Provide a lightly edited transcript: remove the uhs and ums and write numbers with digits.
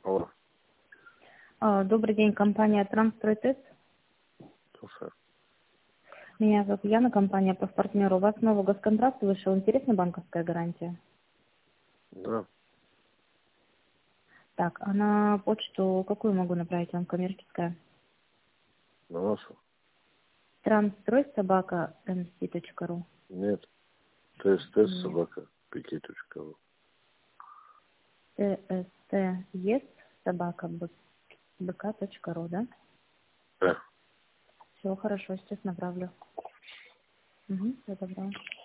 Алло. Добрый день, компания «Трансстрой-Тест». Слушаю. Меня зовут Яна, компания «Паспортмер». У вас новый госконтракт вышел. Интересна банковская гарантия? Да, Так, а на почту какую могу направить вам? Коммерческая? на вашу? Трансстрой@mc.ru. Нет. ТСТ Нет. собака пики.ру. tst.bk.ru, да? Да. Все, хорошо, сейчас направлю. Угу, все добро.